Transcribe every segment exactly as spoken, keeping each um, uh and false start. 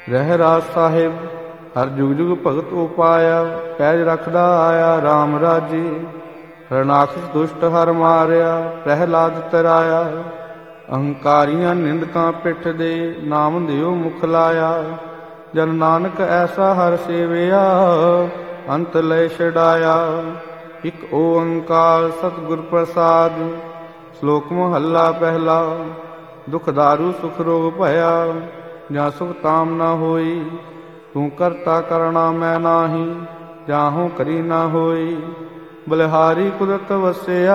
ਰਹਿ ਰਾਜ ਸਾਹਿਬ ਹਰ ਜੁਗ ਜੁਗ ਭਗਤ ਉਪਾਇਆ। ਪੈਜ ਰਖਦਾ ਆਇਆ ਰਾਮ ਰਾਜੇ, ਰਣਾਖਸ ਦੁਸ਼ਟ ਹਰ ਮਾਰਿਆ। ਪ੍ਰਹਿਲਾਦ ਤਰਾਇਆ ਅਹੰਕਾਰੀਆਂ ਨਿੰਦਕਾਂ ਪਿੱਠ ਦੇ, ਨਾਮ ਦਿਓ ਮੁਖ ਲਾਇਆ। ਜਨ ਨਾਨਕ ਐਸਾ ਹਰ ਸੇਵਿਆ, ਅੰਤ ਲੈ ਛਡਾਇਆ। ਇਕ ਓੰਕਾਰ ਸਤਿਗੁਰ ਪ੍ਰਸਾਦ। ਸ਼ਲੋਕ ਮਹੱਲਾ ਪਹਿਲਾ। ਦੁਖ ਦਾਰੂ ਸੁਖ ਰੋਗ ਭਇਆ, ਜਾਂ ਸੁਖ ਤਾਮ ਨਾ ਹੋਈ। ਤੂੰ ਕਰਤਾ ਕਰਣਾ ਮੈਂ ਨਾਹੀ, ਜਾਹੋਂ ਕਰੀ ਨਾ ਹੋਈ। ਬਲਿਹਾਰੀ ਕੁਦਰਤ ਵਸਿਆ,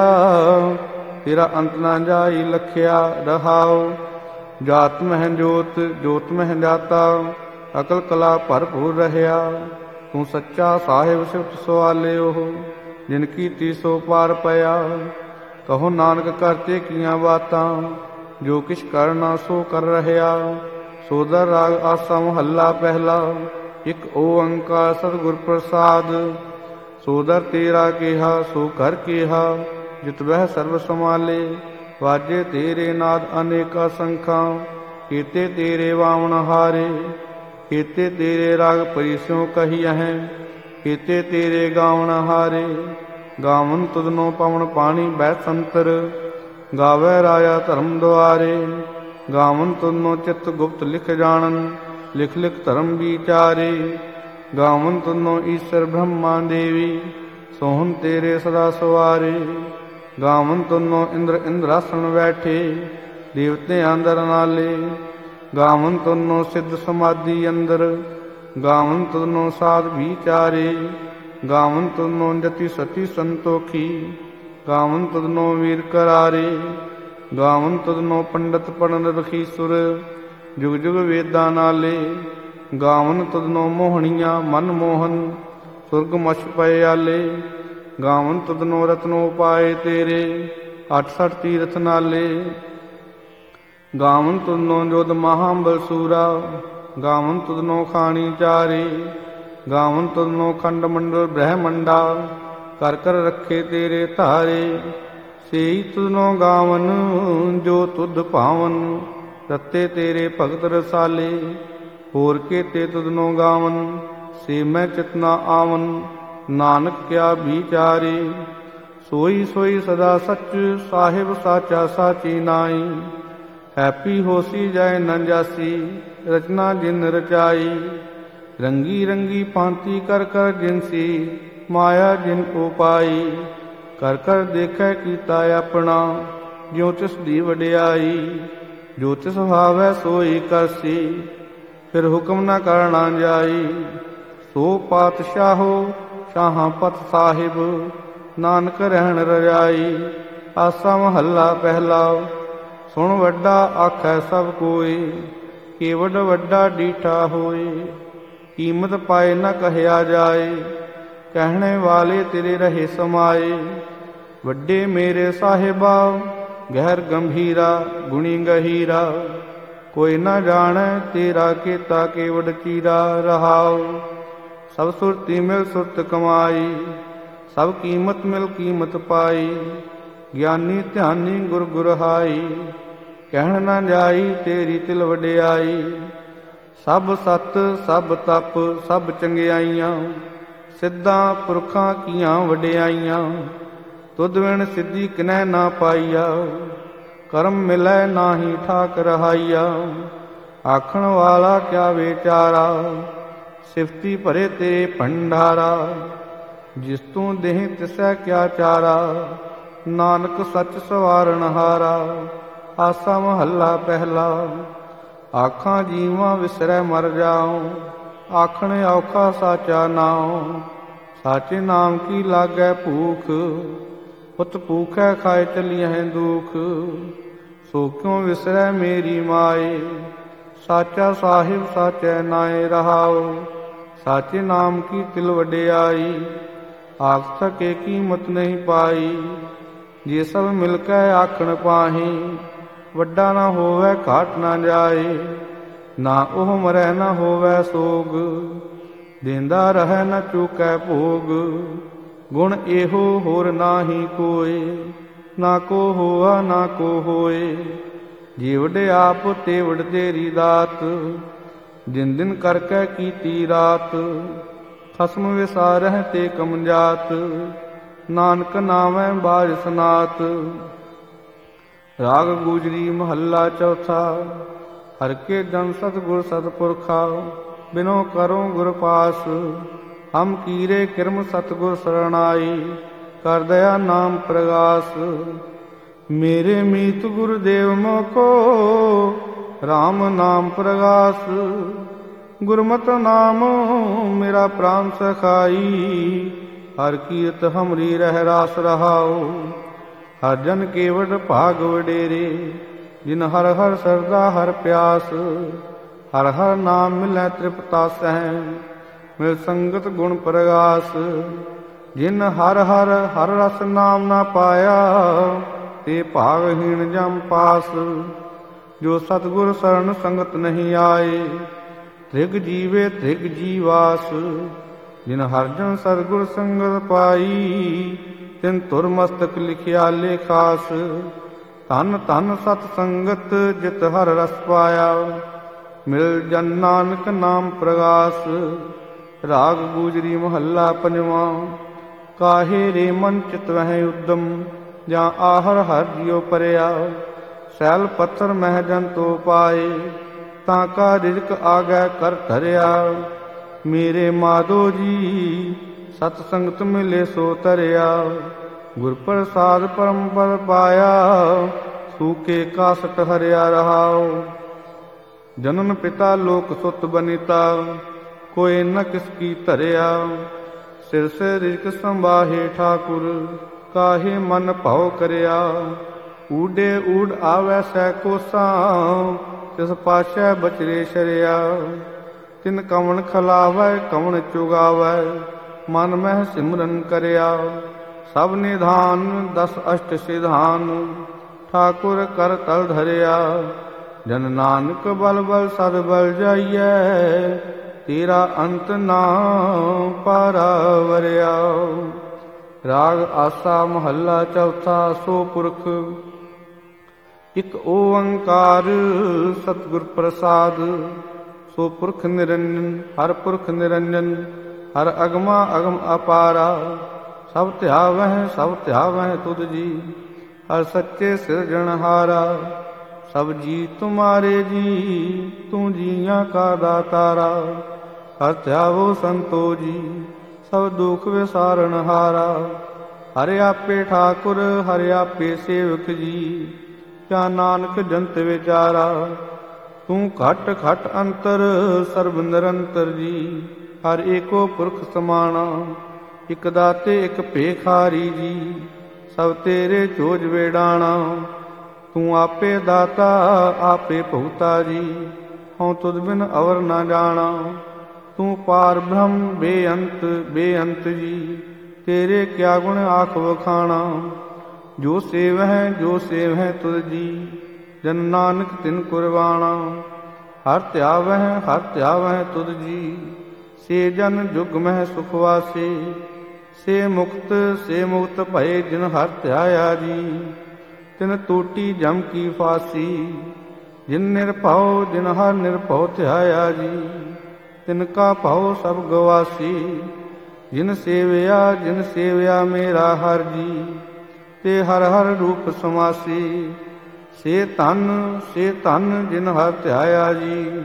ਤੇਰਾ ਅੰਤ ਨਾ ਜਾਈ ਲਖਿਆ। ਰਹਾਉ ਜਾਤ ਮਹਿ ਜੋਤ, ਜੋਤ ਮਹਿ ਜਾਤਾ। ਅਕਲ ਕਲਾ ਭਰਪੂਰ ਰਹਿਆ। ਤੂੰ ਸੱਚਾ ਸਾਹਿਬ ਸਿਫਤ ਸਵਾਲਿਓ, ਜਿਨ ਕੀਤੀ ਸੋ ਪਾਰ ਪਿਆ। ਕਹੋ ਨਾਨਕ ਕਰਤੇ ਕੀਆਂ ਬਾਤਾਂ, ਜੋ ਕਿਛ ਕਰਨਾ ਸੋ ਕਰ ਰਹਿਆ। ਸੋਦਰ ਰਾਗ ਆਸਾ ਮਹੱਲਾ ਪਹਿਲਾ। ਇਕ ਓੰਕਾਰ ਸਤਿਗੁਰ ਪ੍ਰਸਾਦ। ਸੋਦਰ ਤੇਰਾ ਕਿਹਾ ਸੋ ਕਰ ਕਿਹਾ, ਜਿਤ ਬਹਿ ਸਰਬ ਸਮਾਲੇ। ਵਾਜੇ ਤੇਰੇ ਨਾਦ ਅਨੇਕਾ ਸੰਖਾਂ, ਕੀਤੇ ਤੇਰੇ ਵਾਮਨ ਹਾਰੇ। ਕੀਤੇ ਤੇਰੇ ਰਾਗ ਪਰਿਸਿਉ ਕਹੀਐ, ਕੀਤੇ ਤੇਰੇ ਗਾਵਨ ਹਾਰੇ। ਗਾਵਨ ਤੁਧਨੋ ਪਵਨ ਪਾਣੀ ਬਹਿ ਸੰਤਰ, ਗਾਵੈ ਰਾਜਾ ਧਰਮ ਦੁਆਰੇ। ਗਾਵਨ ਤੁਧਨੋ ਚਿਤ ਗੁਪਤ ਲਿਖ ਜਾਣਨ, ਲਿਖ ਲਿਖ ਧਰਮ ਵਿਚਾਰੇ। ਗਾਵਨ ਤੁਧਨੋ ਈਸ਼ਰ ਬ੍ਰਹਮਾ ਦੇਵੀ, ਸੋਹਣ ਤੇਰੇ ਸਦਾ ਸਵਾਰੇ। ਗਾਵਨ ਤੁਧਨੋ ਇੰਦਰ ਇੰਦਰਾਸਣ ਬੈਠੇ, ਦੇਵਤਿਆਂ ਦਰ ਨਾਲੇ। ਗਾਵਨ ਤੁਧਨੋ ਸਿੱਧ ਸਮਾਧੀ ਅੰਦਰ, ਗਾਵਨ ਤੁਧਨੋ ਸਾਧ ਵਿਚਾਰੇ। ਗਾਵਨ ਤੁਧਨੋ ਜਤੀ ਸਤੀ ਸੰਤੋਖੀ, ਗਾਵਨ ਤੁਧਨੋ ਵੀਰ ਕਰਾਰੇ। ਗਾਵਨ ਤੁਧਨੋ ਪੰਡਤ ਪੜਨ ਰਖੀਸੁਰ, ਜੁਗ ਜੁਗ ਵੇਦਾਂ ਨਾਲੇ। ਗਾਵਨ ਤੁਧਨੋ ਮੋਹਣੀਆਂ ਮਨ ਮੋਹਨ, ਸੁਰਗ ਮਛ ਪਏ ਆਲੇ। ਗਾਵਨ ਤੁਧਨੋ ਰਤਨੋ ਪਾਏ ਤੇਰੇ, ਅੱਠ ਸਠ ਤੀਰਥ ਨਾਲੇ। ਗਾਵਨ ਤੁਧਨੋ ਜੋਧ ਮਹਾਂਬਲ ਸੂਰਾ, ਗਾਵਨ ਤੁਧਨੋ ਖਾਣੀ ਚਾਰੇ। ਗਾਵਨ ਤੁਧਨੋ ਖੰਡ ਮੰਡਲ ਬ੍ਰਹਮੰਡਾ, ਕਰ ਕਰ ਰੱਖੇ ਤੇਰੇ ਧਾਰੇ। ਸੇਈ ਤੁਧਨੋ ਗਾਵਨ ਜੋ ਤੁਧ ਭਾਵਨ, ਰਤੇ ਤੇਰੇ ਭਗਤ ਰਸਾਲੇ। ਹੋਰ ਕੇਤੇ ਤੁਧਨੋ ਗਾਵਨ, ਸੇ ਮੈਂ ਚਿਤ ਨਾ ਆਵਨ। ਨਾਨਕ ਕਿਆ ਵਿਚਾਰੇ, ਸੋਈ ਸੋਈ ਸਦਾ ਸੱਚ। ਸਾਹਿਬ ਸਾਚਾ ਸਾਚੀ ਨਾਈ, ਹੈਪੀ ਹੋਸੀ ਜਾਏ ਨ ਜਾਸੀ। ਰਚਨਾ ਜਿਨ ਰਚਾਈ, ਰੰਗੀ ਰੰਗੀ ਭਾਂਤੀ ਕਰ ਕਰ ਜਿਨਸੀ। ਮਾਇਆ ਜਿਨ ਉਪਾਈ, ਕਰ ਕਰ ਦੇਖੈ ਕੀਤਾ ਆਪਣਾ। ਜਿਉ ਤਿਸ ਦੀ ਵਡਿਆਈ, ਜੋ ਤਿਸ ਭਾਵੈ ਸੋਈ ਕਰਸੀ। ਫਿਰ ਹੁਕਮ ਨਾ ਕਰਨਾ ਜਾਈ, ਸੋ ਪਾਤਸ਼ਾਹੋ ਸ਼ਾਹਾਂ ਪਤ ਸਾਹਿਬ। ਨਾਨਕ ਰਹਿਣ ਰਜਾਈ। ਆਸਾ ਮਹੱਲਾ ਪਹਿਲਾ। ਸੁਣ ਵੱਡਾ ਆਖੈ ਸਭ ਕੋਈ, ਕੇਵਡ ਵੱਡਾ ਡੀਠਾ ਹੋਏ। ਕੀਮਤ ਪਾਏ ਨਾ ਕਹਿਆ ਜਾਏ, ਕਹਿਣੇ ਵਾਲੇ ਤੇਰੇ ਰਹੇ ਸਮਾਏ। ਵੱਡੇ ਮੇਰੇ ਸਾਹਿਬਾ ਗਹਿਰ ਗੰਭੀਰਾ, ਗੁਣੀ ਗਹੀਰਾ। ਕੋਈ ਨਾ ਜਾਣੈ ਤੇਰਾ ਕੀਤਾ ਕੇਵਡ ਚੀਰਾ। ਰਹਾਉ ਸਭ ਸੁਰਤੀ ਮਿਲ ਸੁਰਤ ਕਮਾਈ, ਸਭ ਕੀਮਤ ਮਿਲ ਕੀਮਤ ਪਾਈ। ਗਿਆਨੀ ਧਿਆਨੀ ਗੁਰ ਗੁਰਹਾਈ, ਕਹਿਣ ਨਾ ਜਾਈ ਤੇਰੀ ਤਿਲ ਵਡਿਆਈ। ਸਭ ਸਤ ਸਭ ਤਪ ਸਭ ਚੰਗਿਆਈਆਂ, ਸਿੱਧਾਂ ਪੁਰਖਾਂ ਕੀਆਂ ਵਡਿਆਈਆਂ। ਤੁਧ ਵਿਣ ਸਿੱਧੀ ਕਿਨੈ ਨਾ ਪਾਈਆ, ਕਰਮ ਮਿਲੈ ਨਾਹੀ ਠਾਕ ਰਹਾਈਆ। ਆਖਣ ਵਾਲਾ ਕਿਆ ਵਿਚਾਰਾ, ਸਿਫਤੀ ਭਰੇ ਤੇਰੇ ਭੰਡਾਰਾ। ਜਿਸ ਤੂੰ ਦੇਹ ਤਿਸੈ ਕਿਆ ਚਾਰਾ, ਨਾਨਕ ਸੱਚ ਸਵਾਰਨ ਹਾਰਾ। ਆਸਾ ਮਹੱਲਾ ਪਹਿਲਾ। ਆਖਾਂ ਜੀਵਾਂ ਵਿਸਰੈ ਮਰ ਜਾਉ, ਆਖਣ ਔਖਾ ਸਾਚਾ ਨਾਉ। ਸਾਚੇ ਨਾਮ ਕੀ ਲਾਗੈ ਭੂਖ, ਪੁੱਤ ਭੂਖੈ ਖਾਏ ਚਲੀਐ ਦੁਖ। ਸੋ ਕਿਉ ਵਿਸਰੈ ਮੇਰੀ ਮਾਏ, ਸਾਚਾ ਸਾਹਿਬ ਸਾਚੈ ਨਾਏ। ਰਹਾਉ ਸਾਚੇ ਨਾਮ ਕੀ ਤਿਲ ਵਡਿਆਈ, ਆਖ ਸਕੇ ਕੀਮਤ ਨਹੀਂ ਪਾਈ। ਜੇ ਸਭ ਮਿਲ ਕੇ ਆਖਣ ਪਾਹੀ, ਵੱਡਾ ਨਾ ਹੋਵੈ ਘਾਟ ਨਾ ਜਾਏ। ਨਾ ਉਹ ਮਰੈ ਨਾ ਹੋਵੈ ਸੋਗ, ਦੇਂਦਾ ਰਹੈ ਨਾ ਚੁਕੈ ਭੋਗ। ਗੁਣ ਇਹੋ ਹੋਰ ਨਾਹੀ ਕੋਇ, ਨਾ ਕੋ ਹੋਆ ਨਾ ਕੋ ਹੋਏ। ਜੀਵੜ ਆਪ ਤੇਵੜ ਤੇਰੀ ਦਾਤ, ਦਿਨ ਦਿਨ ਕਰਕੇ ਕੀਤੀ ਰਾਤ, ਖਸਮ ਵਿਸਾਰਹਿ ਤੇ ਕਮਜਾਤ। ਨਾਨਕ ਨਾਮੈ ਬਾਜ ਸਨਾਤ। ਰਾਗ ਗੁਜਰੀ ਮਹੱਲਾ ਚੌਥਾ। ਹਰਿ ਕੇ ਜਨ ਸਤਿਗੁਰ ਸਤਿਪੁਰਖਾ, ਬਿਨੋ ਕਰੋ ਗੁਰ ਪਾਸ। ਹਮ ਕੀਰੇ ਕਿਰਮ ਸਤਿਗੁਰ ਸਰਣਾਈ, ਕਰ ਦਇਆ ਨਾਮ ਪ੍ਰਗਾਸ। ਮੇਰੇ ਮੀਤ ਗੁਰਦੇਵ ਮੋਕੋ, ਰਾਮ ਨਾਮ ਪ੍ਰਗਾਸ। ਗੁਰਮਤਿ ਨਾਮ ਮੇਰਾ ਪ੍ਰਾਨ ਸਖਾਈ, ਹਰ ਕੀਰਤ ਹਮਰੀ ਰਹਿ ਰਾਸ ਰਹਾਉ। ਹਰ ਜਨ ਕੇਵਟ ਭਾਗ ਵਡੇਰੇ, ਜਿਨ ਹਰ ਹਰ ਸਰਦਾ ਹਰ ਪਿਆਸ। ਹਰ ਹਰ ਨਾਮ ਮਿਲੈ ਤ੍ਰਿਪਤਾਸਹਿ, ਮਿਲ ਸੰਗਤ ਗੁਣ ਪ੍ਰਗਾਸ। ਜਿਨ ਹਰ ਹਰ ਹਰ ਰਸ ਨਾਮ ਨਾ ਪਾਇਆ, ਤੇ ਭਾਗਹੀਣ ਜਮ ਪਾਸ। ਜੋ ਸਤਿਗੁਰ ਸਰਣ ਸੰਗਤ ਨਹੀਂ ਆਏ, ਤ੍ਰਿਗ ਜੀਵੇ ਤ੍ਰਿਗ ਜੀਵਾਸ। ਜਿਨ ਹਰਿ ਜਨ ਸਤਿਗੁਰ ਸੰਗਤ ਪਾਈ, ਤਿਨ ਧੁਰ ਮਸਤਕ ਲਿਖਿਆ ਲੇਖਾਸ। ਧਨ ਧਨ ਸਤ ਸੰਗਤ ਜਿਤ ਹਰ ਰਸ ਪਾਇਆ, ਮਿਲ ਜਨ ਨਾਨਕ ਨਾਮ ਪ੍ਰਗਾਸ। ਰਾਗ ਗੁਜਰੀ ਮਹੱਲਾ ਪੰਜਵਾਂ। ਕਾਹੇ ਰੇ ਮਨ ਚਿਤ ਵਹਿ ਉਦਮ, ਜਾਂ ਆਹਰ ਹਰ ਜਿਉ ਪਰਿਆ। ਸੈਲ ਪੱਥਰ ਮਹਿ ਜਨ ਤੋ ਪਾਏ, ਤਾਂ ਕਾ ਰਿਜ਼ਕ ਆਗੈ ਕਰ ਧਰਿਆ। ਮੇਰੇ ਮਾਧੋ ਜੀ ਸਤ ਸੰਗਤ ਮਿਲੇ ਸੋ ਤਰਿਆ। ਗੁਰ ਪ੍ਰਸਾਦ ਪਰਮ ਪਦ ਪਾਇਆ, ਸੂਕੇ ਕਾਸਟ ਹਰਿਆ ਰਹਾਉ। ਜਨਨ ਪਿਤਾ ਲੋਕ ਸੁਤ ਬਨੀਤਾ, ਕੋਇ ਨ ਕਿਸ ਕੀ ਧਰਿਆ। ਸਿਰ ਸੇ ਰਿਜ਼ਕ ਸੰਭਾਹੇ ਠਾਕੁਰ, ਕਾਹੇ ਮਨ ਭਉ ਕਰਿਆ। ਊਡੇ ਊਡ ਆਵੈ ਸੈ ਕੋਸਾਂ, ਤਿਸ ਪਾਸ਼ੈ ਬਚਰੇ ਸ਼ਰਿਆ। ਤਿਨ ਕਵਣ ਖਲਾਵੈ ਕਵਣ ਚੁਗਾਵੈ, ਮਨ ਮਹਿ ਸਿਮਰਨ ਕਰਿਆ। ਸਭ ਨਿਧਾਨ ਦਸ ਅਸ਼ਟ ਸਿਧਾਨ, ਠਾਕੁਰ ਕਰ ਤਲ ਧਰਿਆ। ਜਨ ਨਾਨਕ ਬਲ ਬਲ ਸਦ ਬਲ ਜਾਈਐ, ਤੇਰਾ ਅੰਤ ਨਾ ਪਾਰਾਵਰਿਆ। ਰਾਗ ਆਸਾ ਮਹੱਲਾ ਚੌਥਾ। ਸੋ ਪੁਰਖ ਇਕ ਓੰਕਾਰ ਸਤਿਗੁਰ ਪ੍ਰਸਾਦ। ਸੋ ਪੁਰਖ ਨਿਰੰਜਨ ਹਰ ਪੁਰਖ ਨਿਰੰਜਨ, ਹਰ ਅਗਮਾ ਅਗਮ ਅਪਾਰਾ। ਸਭ ਧਿਆਵਹਿ ਸਭ ਧਿਆਵਹਿ ਤੁਧ ਜੀ, ਹਰ ਸੱਚੇ ਸਿਰਜਣਹਾਰਾ। ਸਭ ਜੀ ਤੁਮਾਰੇ ਜੀ, ਤੂੰ ਜੀਆਂ ਕਾ ਦਾਤਾਰਾ। ਹਰ ਧਿਆਵੋ ਸੰਤੋ ਜੀ, ਸਭ ਦੁਖ ਵਿਸਾਰਣਹਾਰਾ। ਹਰਿ ਆਪੇ ਠਾਕੁਰ ਹਰਿ ਆਪੇ ਸੇਵਕ ਜੀ, ਕਿਆ ਨਾਨਕ ਜੰਤ ਵਿਚਾਰਾ। ਤੂੰ ਘਟ ਘਟ ਅੰਤਰ ਸਰਬ ਨਿਰੰਤਰ ਜੀ, ਹਰ ਏਕੋ ਪੁਰਖ ਸਮਾਣਾ। ਇਕ ਦਾਤੇ ਇਕ ਭੇਖਾਰੀ ਜੀ, ਸਭ ਤੇਰੇ ਚੋਜ ਵੇਡਾਣਾ। ਤੂੰ ਆਪੇ ਦਾਤਾ ਆਪੇ ਭੁਗਤਾ ਜੀ, ਹਉ ਤੁਧ ਬਿਨ ਅਵਰ ਨਾ ਜਾਣਾ। ਤੂੰ ਪਾਰ ਬ੍ਰਹਮ ਬੇਅੰਤ ਬੇਅੰਤ ਜੀ, ਤੇਰੇ ਕਿਆ ਗੁਣ ਆਖ ਵਖਾਣਾ। ਜੋ ਸੇਵਹਿ ਜੋ ਸੇਵਹਿ ਤੁਧ ਜੀ, ਜਨ ਨਾਨਕ ਤਿਨ ਕੁਰਬਾਣਾ। ਹਰ ਧਿਆਵਹਿ ਹਰ ਧਿਆਵਹਿ ਤੁਧ ਜੀ, ਸੇ ਜਨ ਜੁਗ ਮਹਿ ਸੁਖ ਵਾਸੇ। ਸੇ ਮੁਕਤ ਸੇ ਮੁਕਤ ਭਏ ਜਿਨ ਹਰ ਧਿਆਇਆ ਜੀ, ਤਿਨ ਟੂਟੀ ਜਮ ਕੀ ਫਾਸੀ। ਜਿਨ ਨਿਰਭਉ ਜਿਨ ਹਰ ਨਿਰਭਉ ਧਿਆਇਆ ਜੀ, ਤਿਨ ਕਾ ਭਉ ਸਭ ਗਵਾਸੀ। ਜਿਨ ਸੇਵਿਆ ਜਿਨ ਸੇਵਿਆ ਮੇਰਾ ਹਰ ਜੀ, ਤੇ ਹਰ ਹਰ ਰੂਪ ਸਮਾਸੀ। ਸੇ ਧਨ ਸੇ ਧਨ ਜਿਨ ਹਰ ਧਿਆਇਆ ਜੀ,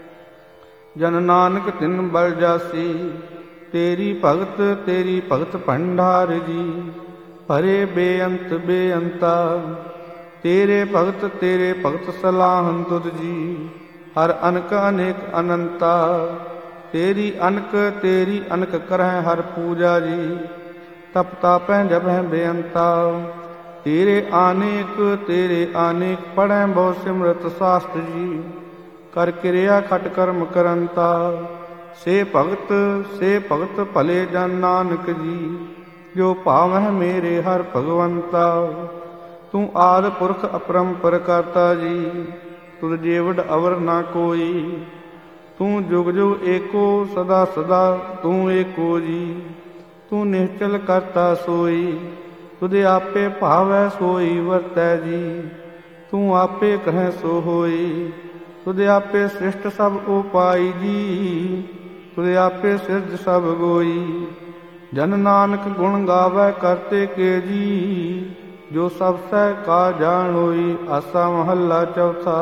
ਜਨ ਨਾਨਕ ਤਿਨ ਬਲ ਜਾਸੀ। ਤੇਰੀ ਭਗਤ ਤੇਰੀ ਭਗਤ ਭੰਡਾਰ ਜੀ, ਭਰੇ ਬੇਅੰਤ ਬੇਅੰਤਾ। ਤੇਰੇ ਭਗਤ ਤੇਰੇ ਭਗਤ ਸਲਾਹਨ ਤੁਧ ਜੀ, ਹਰ ਅਨਕ ਅਨੇਕ ਅਨੰਤਾ। ਤੇਰੀ ਅਨਕ ਤੇਰੀ ਅਨਕ ਕਰਹਿ ਹਰ ਪੂਜਾ ਜੀ, ਤਪ ਤਾਪੈ ਜਪੈ ਬੇਅੰਤਾ। ਤੇਰੇ ਆਨੇਕ ਤੇਰੇ ਆਨੇਕ ਪੜ੍ਹੈ ਬਹੁ ਸਿਮਰਤ ਸਾਸਤ ਜੀ, ਕਰ ਕਿਰਿਆ ਖਟ ਕਰਮ ਕਰੰਤਾ। ਸੇ ਭਗਤ ਸੇ ਭਗਤ ਭਲੇ ਜਨ ਨਾਨਕ ਜੀ, ਜੋ ਭਾਵਹਿ ਮੇਰੇ ਹਰ ਭਗਵੰਤਾ। ਤੂੰ ਆਦਿ ਪੁਰਖ ਅਪਰੰਪਰ ਕਰਤਾ ਜੀ, ਤੁਧ ਜੀਵਡ ਅਵਰ ਨਾ ਕੋਈ। ਤੂੰ ਜੁਗ ਜੁਗ ਏਕੋ ਸਦਾ ਸਦਾ ਤੂੰ ਏਕੋ ਜੀ, ਤੂੰ ਨਿਹਚਲ ਕਰਤਾ ਸੋਈ। ਤੁਧ ਆਪੇ ਭਾਵੈ ਸੋਈ ਵਰਤੈ ਜੀ, ਤੂੰ ਆਪੇ ਕਹੈ ਸੋ ਹੋਈ। तुझ आपे सृष्ट सब उपाई जी, तुझ आपे सिरज सब गोई। जन नानक गुण गावै करते के जी, जो सब सह का जानोई। आसा महला चौथा।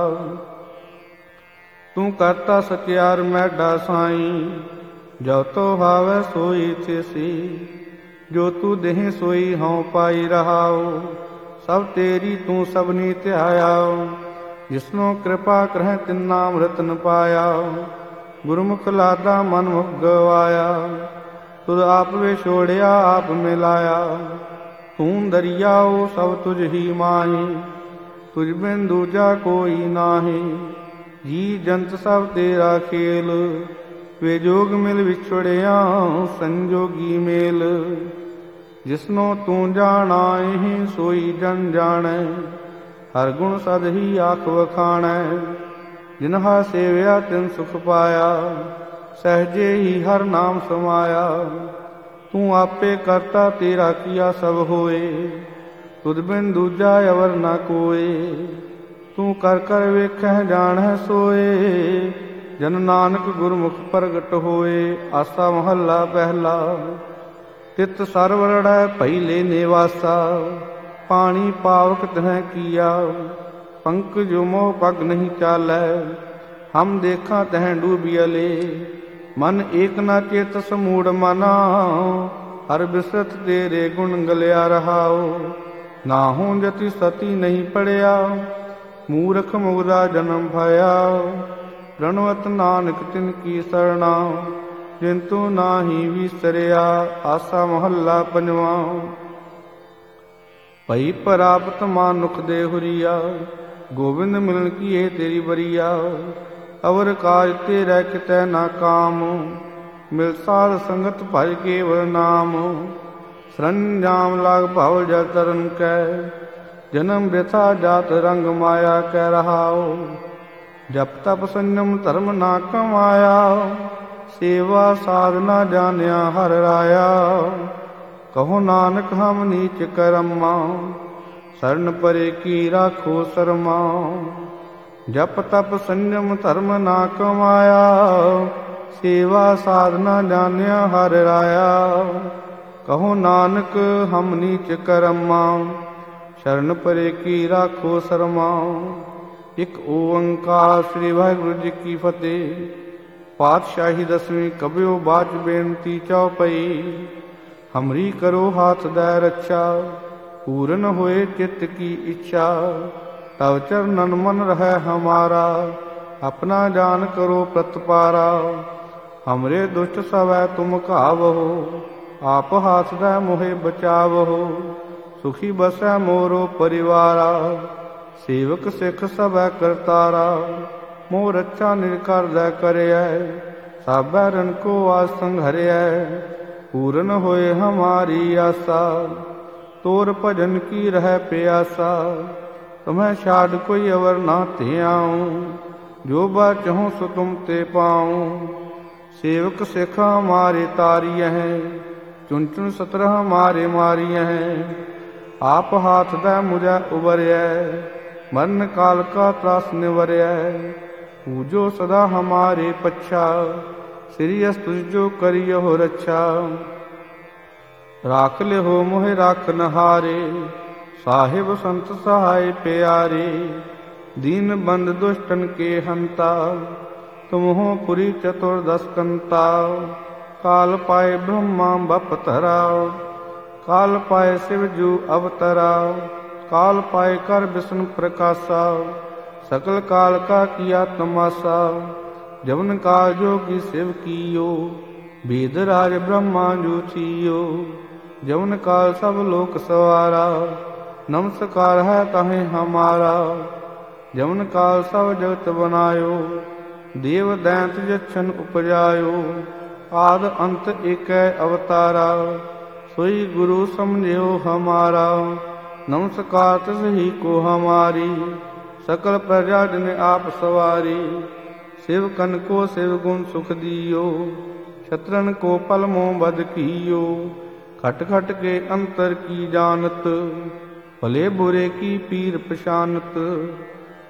तू करता सचियार मैडा साई, जो तो भावै सोई थेसी। जो तू देह सोई हों पाई रहाओ, सब तेरी तू सबनी ध्यायाओ। जिसनो कृपा करह तिन्ना अमृत न पाया, गुरमुख लादा मन मुख गवाया। तुझ आप वे छोड़िया आप मिलाया, तू दरियाओ सब तुझ ही माही। तुझ बिन दूजा कोई नाही, जी जंत सब तेरा खेल। वे जोग मिल विछुड़िया संजोगी मेल। जिसनो तू जाना ही सोई जन जानै, हर गुण सद ही आख वखाणै। जिन्हा सेव्या तिन सुख पाया, सहजे ही हर नाम समाया। तू आपे करता तेरा किया सब होए, तुझ बिन दूजा अवर न कोए। तू कर कर वेखह जानह सोए, जन नानक गुरमुख प्रगट होए। आसा महला पहला। तित सर्व रड़ै पहिले निवासा, पानी पावक तह किया। पंकज मोह पग नहीं चालै, हम देखा तह डूबियले। मन एक न चेत समूढ़ मना, हर बिसरत तेरे गुण गलिया रहाओ। नाहूँ जति सती नहीं पड़िया, मूर्ख मुगदा जन्म भया। प्रणवत नानक तिन की सरना, जिंतु नाही विसरिया। आसा महला पंजवा। भई प्राप्त मानुख दे हुरिया, गोविंद मिलन किए तेरी बरिया। अवर काज तेरै कितै ना काम, मिल साध संगत भज केवल नाम। सरंजाम लाग भव जल तरन कै, जन्म व्यथा जात रंग माया कह रहाओ। जप तप संयम धर्म ना कमाया, सेवा साधना जानिया हर राया। कहो नानक हम नीच करम्मा, शरण परे की राखो शर्मा। जप तप संयम धर्म ना कमाया, सेवा साधना जानिया हर राया। कहो नानक हम नीच करम्मा, शरण परे की राखो शर्मा। एक ओंकार श्री वाहिगुरु जी की फतेह। पातशाही दसवीं कबियो बाच बेनती चौपई। हमरी करो हाथ दै रक्षा, पूरन होए चित्त की इच्छा। तव चरणन मन रहे हमारा, अपना जान करो प्रतपारा। हमरे दुष्ट सवै तुम कावहो, आप हाथ दै मोहे बचावहो। सुखी बसै मोरो परिवारा, सेवक सिख सबै करतारा। मोह रक्षा निरकर दै करयै, साबै रन को आज संघरयै। पूरन होए हमारी आशा, तोर भजन की रह प्यासा। तुम्हें छाड़ कोई अवर ना ध्याऊं, जो बाचहूँ सो तुम ते पाऊं। सेवक सिख हमारे तारिय हैं, चुन चुन सतर हमारे मारिय हैं। आप हाथ दै मुझे उबरै, मरण काल का त्रास निवरै। पूजो सदा हमारे पच्छा, श्री अस तुझ जो करियो रक्षा। राख ले हो मोहे राखन हारे, साहिब संत सहाय प्यारे। दीन बंद दुष्टन के हंता, तुम हो पुरी चतुर्दश कंता। काल पाए ब्रह्मा बप धरा, काल पाए शिव जू अवतरा। काल पाए कर विष्णु प्रकाशा, सकल काल का किया तमाशा। जवन काल जोगी शिव कियो, वेद राज ब्रह्मा जो छियो। जवन काल सब लोक सवारा, नमस्कार है ताहे हमारा। जवन काल सब जगत बनायो, देव दैंत जछन उपजायो। आद अंत एक अवतारा, सोई गुरु समझियो हमारा। नमस्कार तिस ही को हमारी, सकल प्रजा जिन आप सवारी। शिव कन को शिव गुण सुख दियो, शत्रन को पल मोह बद कियो। खट खट के अंतर की जानत, भले बुरे की पीर पशानत।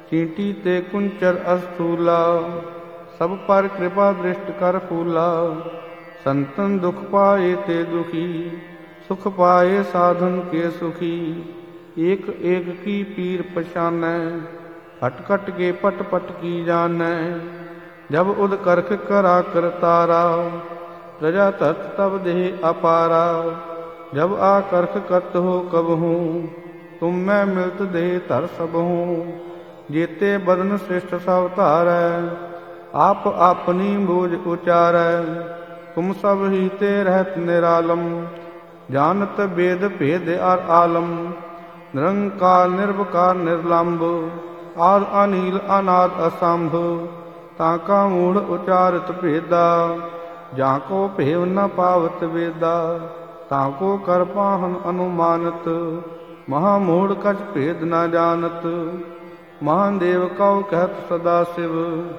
चींटी ते कुंचर अस्थूला, सब पर कृपा दृष्ट कर फूला। संतन दुख पाए ते दुखी, सुख पाए साधन के सुखी। एक एक की पीर पछानै, हट कट के पट पट की जानै। जब उद करख करा कर तारा, प्रजा तत् तब देह अपारा। जब आ करख करत हो कबहू, तुम मैं मिलत देह धर सबहू। जेते बदन श्रेष्ठ सब धारै, आप अपनी बोझ उचारै। तुम सब ही ते रहत निरालम, जानत वेद भेद और आलम। निरंकार निर्विकार निर्लंब, आद अनिल अनाद असंभ। ताका मूढ़ उचारत भेदा, जाको भेव न पावत वेदा। ताको कर पाहन अनुमानत, महामूढ़ कछ भेद न जानत। महादेव कौ कहत सदा शिव,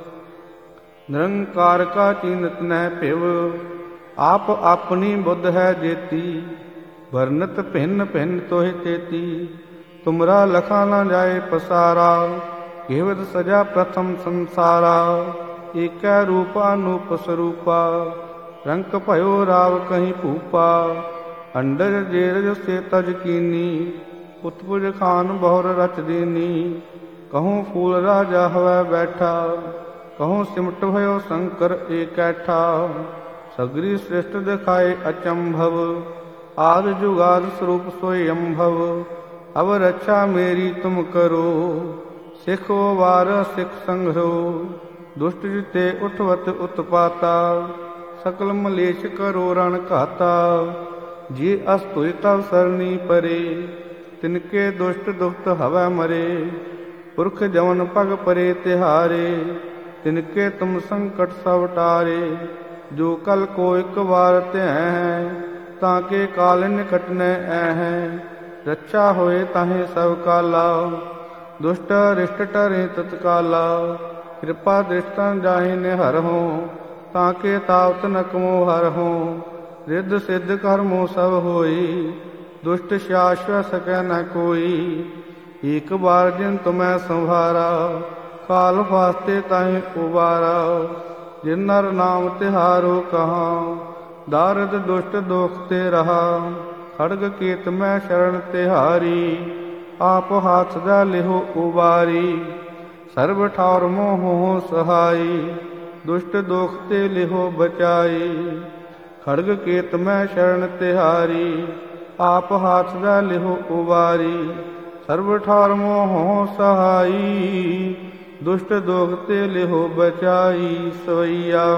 निरंकार का चीनत न पिव। आप अपनी बुद्ध है जेती, वर्णत भिन्न भिन्न तोहि तेती। तुमरा लखा न जाए पसारा, केवत सजा प्रथम संसारा। एक रूपा नूप स्वरूपा, रंक भयो राव कहीं भूपा। अंडर जेरज से तज कीनी, उत्पुज खान बहुर रच दीनी। कहूँ फूल राजा हवै बैठा, कहूँ सिमट भयो शंकर एकैठा। सगरी श्रेष्ठ दिखाए अचंभव, आद जुगाद स्वरूप स्वयंभव। अब रक्षा मेरी तुम करो, सिखो वार सिख संग्रहो। दुष्ट जिते उठवत उत्पाता, सकल मलेश करो रण घाता। जे अस्तुय तव सरनी परे, तिनके दुष्ट दुष्ट हवै मरे। पुरख जवन पग परे तिहारे, तिनके तुम संकट सब टारे। जो कल को एक बार त्यह हैं, ताके काल निकट न हैं। रक्षा होए ताहे सब काला, दुष्ट रिष्ट टरे तत्काला। कृपा दृष्टन जाहि निहर हो, ताके तावत नकमो हर हो। रिद्ध सिद्ध कर्मो सब होई, दुष्ट शाश्व सकै न कोई। एक बार जिन तुम्हें संभारा, काल फास्ते ताहि उबारा। जिन नर नाम तिहारो कहाँ, दारद दुष्ट दोख ते रहा। खड़ग केत मैं शरण तिहारी, आप हाथ जा लिहो उबारी। सर्व ठावर मोह सहाई, दुष्ट दोख ते लिहो बचाई। खड़ग केत मैं शरण तिहारी, आप हाथ जा लिहो उबारी। सर्व ठावर मोह सहाई, दुष्ट दोख ते लिहो बचाई। सवैया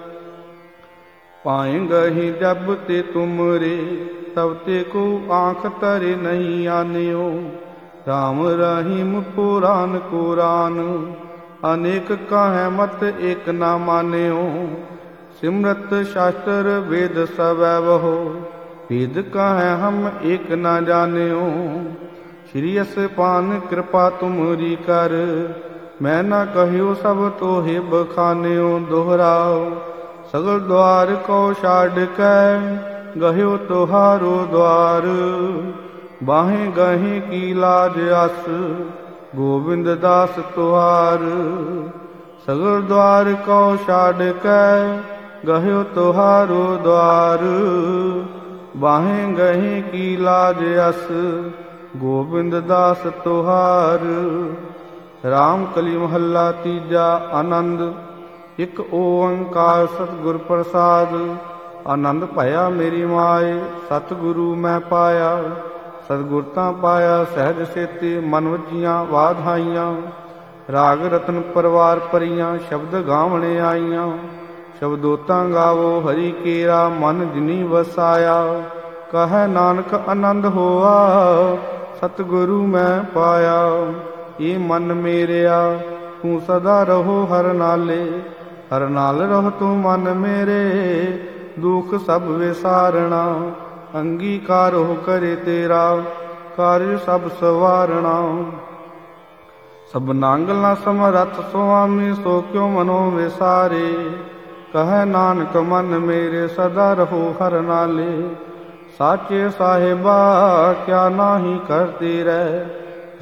पाएंगहि जब ते तुमरे, तब ते को आँख तरे नहीं आनियो। राम रहीम पुराण कुरान, अनेक कहे मत एक न मान्यो। सिमरत शास्त्र वेद सबहो, वेद कहे हम एक न जान्यो। श्री यस पान कृपा तुमरी कर, मैं न कहियो सब तोहे बखान्यो। दोहराओ सगल द्वार को छाड़ कै, गह्यो तोहारो द्वार। बाहें गहें की लाज अस, गोविंद दास तुहार। सगल द्वार को छाड़ कै, गह्यो तोहारो द्वार। बाहें गहें की लाज अस, गोविंद दास तुहार। राम कली महला तीजा। आनंद एक ओंकार सतगुर प्रसाद। आनंद भया मेरी माए, सतगुरु मैं पाया। सतगुरता पाया सहज सेते, मन वजियां वाधाइयां। राग रतन परवार परियां, शब्द गावणे आईयां। शब्दोतां गावो हरि केरा, मन जिनी वसाया। कह नानक आनंद होआ, सतगुरु मैं पाया। ये मन मेरेया, तू सदा रहो हर नाले। हर नाल रहो तू मन मेरे, दुख सब विसारणा। अंगीकार हो करे तेरा, कार्य सब सवारणा। सब नांगल न समरथ स्वामी, सो क्यों मनो विसारे। कह नानक मन मेरे, सदा रहो हर नाले। साचे साहिबा क्या नाही करते रह,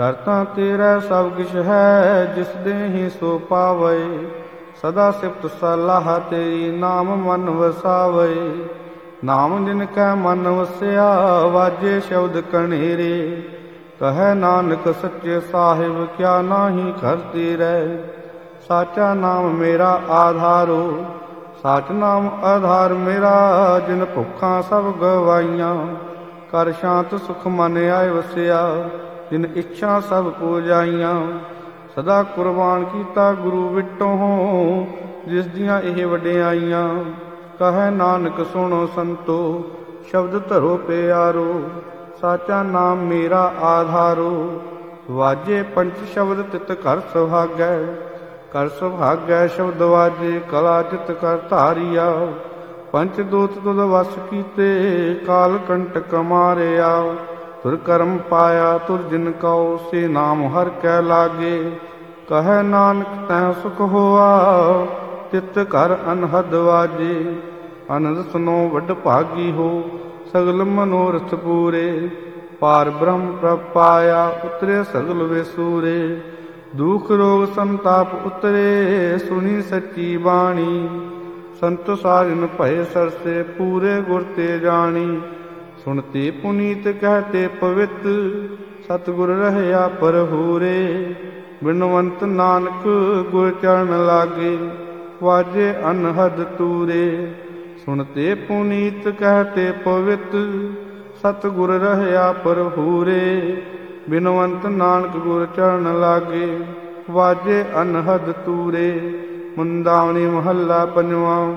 ਕਰਤਾ ਤੇਰਾ ਸਭ ਕਿਛ ਹੈ, ਜਿਸ ਦੇਹੀ ਸੋ ਪਾਵੇ। ਸਦਾ ਸਿਫਤ ਸਲਾਹ ਤੇਰੀ, ਨਾਮ ਮਨ ਵਸਾਵੇ। ਨਾਮ ਜਿਨ ਕੈ ਮਨ ਵਸਿਆ, ਵਾਜੇ ਸ਼ਬਦ ਕਣੇਰੇ। ਕਹੈ ਨਾਨਕ ਸੱਚੇ ਸਾਹਿਬ, ਕਿਆ ਨਾਹੀ ਘਰ ਤੇਰੇ। ਸਾਚਾ ਨਾਮ ਮੇਰਾ ਆਧਾਰੋ, ਸਾਚ ਨਾਮ ਆਧਾਰ ਮੇਰਾ। ਜਿਨ ਭੁੱਖਾਂ ਸਭ ਗਵਾਈਆਂ, ਕਰ ਸ਼ਾਂਤ ਸੁਖ ਮਨ ਆਏ ਵਸਿਆ। ਜਿਨ ਇੱਛਾ ਸਭ ਪੂਜਾਈਆਂ, ਸਦਾ ਕੁਰਬਾਨ ਕੀਤਾ ਗੁਰੂ ਵਿਟੋਂ। ਜਿਸ ਦੀਆਂ ਇਹ ਵਡਿਆਈਆਂ, ਕਹੈ ਨਾਨਕ ਸੁਣੋ ਸੰਤੋ। ਸ਼ਬਦ ਧਰੋ ਪਿਆਰੋ, ਸਾਚਾ ਨਾਮ ਮੇਰਾ ਆਧਾਰੋ। ਵਾਜੇ ਪੰਚ ਸ਼ਬਦ ਤਿਤ ਘਰ ਸੁਹਾਗੈ, ਕਰ ਸੁਭਾਗੈ ਸ਼ਬਦ ਵਾਜੇ। ਕਲਾ ਚਿਤ ਕਰ ਧਾਰੀਆ, ਪੰਚ ਦੂਤ ਤੁਧ ਵਸ ਕੀਤੇ। ਕਾਲ ਕੰਟਕ ਮਾਰਿਆ, ਤੁਰ ਕਰਮ ਪਾਇਆ ਤੁਰ ਜਿਨ ਕਉ। ਸੇ ਨਾਮ ਹਰਿ ਕੈ ਲਾਗੇ, ਕਹੈ ਨਾਨਕ ਤੈ ਸੁਖ ਹੋਆ। ਤਿਤ ਘਰ ਅਨਹਦ ਵਾਜੇ, ਆਨੰਦ ਸੁਨੋ ਵੱਡ ਭਾਗੀ ਹੋ। ਸਗਲ ਮਨੋਰਥ ਪੂਰੇ, ਪਾਰ ਬ੍ਰਹਮ ਪ੍ਰਭ ਪਾਇਆ। ਉਤਰੇ ਸਗਲ ਵੇਸੂਰੇ, ਦੁਖ ਰੋਗ ਸੰਤਾਪ ਉਤਰੇ। ਸੁਣੀ ਸੱਚੀ ਬਾਣੀ, ਸੰਤ ਸਾਜਨ ਭਏ ਸਰਸੇ। ਪੂਰੇ ਗੁਰ ਤੇ ਜਾਣੀ, ਸੁਣਤੇ ਪੁਨੀਤ ਕਹਤੇ ਪਵਿੱਤ। ਸਤਿਗੁਰ ਰਹਿਆ ਪਰਹੂਰੇ, ਬਿਨਵੰਤ ਨਾਨਕ ਗੁਰ ਚਰਨ ਲਾਗੇ। ਵਾਜੇ ਅਨਹਦ ਤੂਰੇ, ਸੁਣਤੇ ਪੁਨੀਤ ਕਹਤੇ ਪਵਿੱਤ। ਸਤਿਗੁਰ ਰਹਿਆ ਪਰਹੂਰੇ, ਬਿਨਵੰਤ ਨਾਨਕ ਗੁਰ ਚਰਨ ਲਾਗੇ। ਵਾਜੇ ਅਨਹਦ ਤੂਰੇ। ਮੁੰਦਾਵਣੀ ਮਹੱਲਾ ਪੰਜਵਾਂ।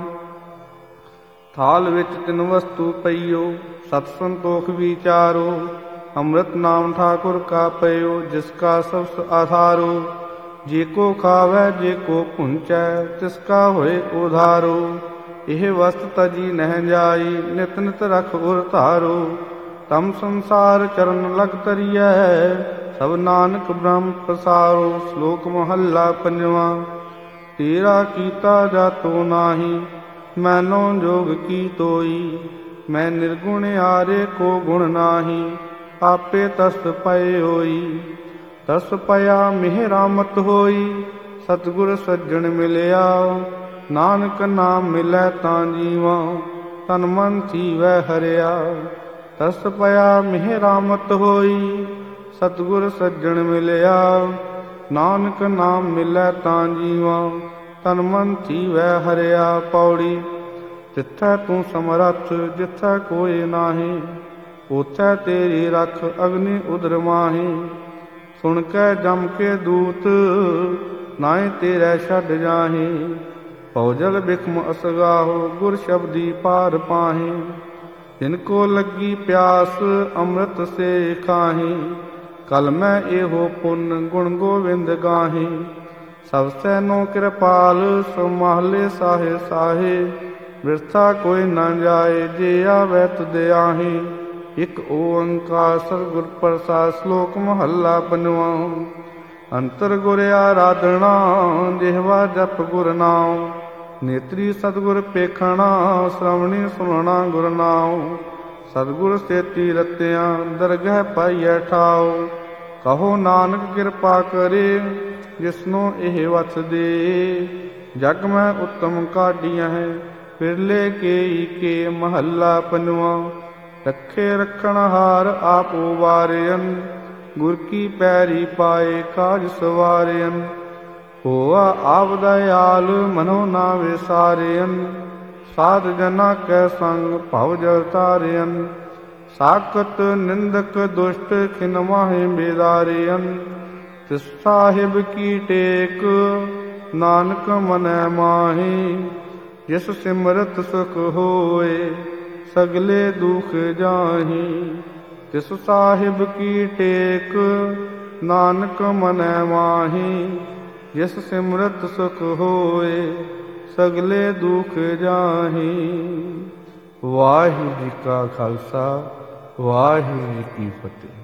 ਥਾਲ ਵਿੱਚ ਤਿੰਨ ਵਸਤੂ ਪਈਓ, ਸਤ ਸੰਤੋਖ ਵਿਚਾਰੋ। ਅੰਮ੍ਰਿਤ ਨਾਮ ਠਾਕੁਰ ਕਾ ਪਇਓ, ਜਿਸ ਕਾ ਸਬਸ ਆਧਾਰੋ। ਜੇ ਕੋ ਖਾਵੈ ਜੇ ਕੋ ਪੁੰਚੈ, ਤਿਸ ਕਾ ਹੋਏ ਉਧਾਰੋ। ਇਹ ਵਸਤ ਤਜੀ ਨਹਿ ਜਾਈ, ਨਿਤ ਨਿਤ ਰਖ ਉਰ ਧਾਰੋ। ਤਮ ਸੰਸਾਰ ਚਰਨ ਲਗ ਤਰੀਐ, ਸਭ ਨਾਨਕ ਬ੍ਰਹਮ ਪ੍ਰਸਾਰੋ। ਸ਼ਲੋਕ ਮਹੱਲਾ ਪੰਜਵਾਂ। ਤੇਰਾ ਕੀਤਾ ਜਾਤੋ ਨਾਹੀ, ਮੈਨੋ ਜੋਗ ਕੀ ਤੋਈ। ਮੈਂ ਨਿਰਗੁਣ ਆਰੇ ਕੋ ਗੁਣ ਨਾਹੀ, ਆਪੇ ਤਸ ਪਏ ਹੋਈ। ਤਸ ਪਿਆ ਮਿਹਰਾਮਤ ਹੋਈ, ਸਤਿਗੁਰ ਸੱਜਣ ਮਿਲਿਆ। ਨਾਨਕ ਨਾਮ ਮਿਲੈ ਤਾਂ ਜੀਵਾ, ਤਨ ਮਨ ਥੀਵੈ ਹਰਿਆ। ਤਸ ਪਿਆ ਮਿਹਰਾਮਤ ਹੋਈ, ਸਤਿਗੁਰ ਸੱਜਣ ਮਿਲਿਆ। ਨਾਨਕ ਨਾਮ ਮਿਲੈ ਤਾਂ ਜੀਵਾ, ਤਨ ਮਨ ਥੀਵੈ ਹਰਿਆ। ਪੌੜੀ। ਜਿੱਥੈ ਤੂੰ ਸਮਰੱਥ, ਜਿੱਥੈ ਕੋਈ ਨਾਹੀ। ਉਥੈ ਤੇਰੀ ਰਖ, ਅਗਨੀ ਉਦਰ ਮਾਹੀ। ਸੁਣ ਕੇ ਜਮ ਕੇ ਦੂਤ, ਨਾਹੀ ਤੇਰੇ ਛੱਡ ਜਾਹੀ। ਭਉਜਲ ਬਿਖਮ ਅਸਗਾਹੋ, ਗੁਰ ਸ਼ਬਦੀ ਪਾਰ ਪਾਹੀ। ਜਿਨ ਕੋ ਲੱਗੀ ਪਿਆਸ, ਅੰਮ੍ਰਿਤ ਸੇ ਖਾਹੀ। ਕਲ ਮੈਂ ਇਹੋ ਪੁੰਨ, ਗੁਣ ਗੋਵਿੰਦ ਗਾਹੀ। ਸਭ ਸੈਨੋ ਕਿਰਪਾਲ, ਸਮਾਹਲੇ ਸਾਹੇ ਸਾਹੇ। ਬਿਰਥਾ ਕੋਈ ਨਾ ਜਾਏ, ਜੇ ਆਵੈ ਤੁਧ ਆਹੀ। ਇਕ ਓੰਕਾਰ ਸਤਿਗੁਰ ਪ੍ਰਸਾਦਿ। ਸ਼ਲੋਕ ਮਹੱਲਾ ਪੰਜਵਾਂ। ਅੰਤਰ ਗੁਰ ਆਰਾਧਨਾ, ਜਿਹਵਾ ਜਪ ਗੁਰ ਨਾਮ। ਨੇਤਰੀ ਸਤਿਗੁਰ ਪੇਖਣਾ, ਸ਼੍ਰਵਣੀ ਸੁਣਨਾ ਗੁਰ ਨਾਮ। ਸਤਿਗੁਰ ਸੇਤੀ ਰਤਿਆਂ, ਦਰਗਹਿ ਪਾਈਐ ਠਾਉ। ਕਹੋ ਨਾਨਕ ਕਿਰਪਾ ਕਰੇ, ਜਿਸਨੂੰ ਇਹ ਵਸ ਦੇ। ਜਗ ਮੈਂ ਉਤਮ ਕਾਢੀਆਂ ਹੈ, ਫਿਰਲੇ ਕੇ ਕੇ। ਮਹੱਲਾ ਪੰਜਵਾਂ। ਰੱਖੇ ਰੱਖਣ ਹਾਰ, ਆਪ ਉਵਾਰਿਅਨ। ਗੁਰ ਕੀ ਪੈਰੀ ਪਾਏ, ਕਾਜ ਸਵਾਰਿਅਨ। ਹੋਆ ਆਪ ਦਇਆਲ, ਮਨੋ ਨਾ ਵਿਸਾਰਿਅਨ। ਸਾਧ ਜਨਾ ਕੈ ਸੰਗ, ਭਵ ਜਲ ਤਾਰਿਅਨ। ਸਾਕਤ ਨਿੰਦਕ ਦੁਸ਼ਟ, ਖਿਨ ਮਾਹੇ ਬੇਦਾਰਿਅਨ। ਤਿਸ ਸਾਹਿਬ ਕੀ ਟੇਕ, ਨਾਨਕ ਮਨੈ ਮਾਹੀ। ਜਿਸ ਸਿਮਰਤ ਸੁਖ ਹੋਏ, ਸਗਲੇ ਦੁਖ ਜਾਹੀ। ਤਿਸ ਸਾਹਿਬ ਕੀ ਟੇਕ, ਨਾਨਕ ਮਨੈ ਮਾਹੀ। ਜਿਸ ਸਿਮਰਤ ਸੁਖ ਹੋਏ, ਸਗਲੇ ਦੁਖ ਜਾਹੀ। ਵਾਹਿਗੁਰੂ ਜੀ ਕਾ ਖਾਲਸਾ, ਵਾਹਿਗੁਰੂ ਜੀ ਕੀ ਫਤਿਹ।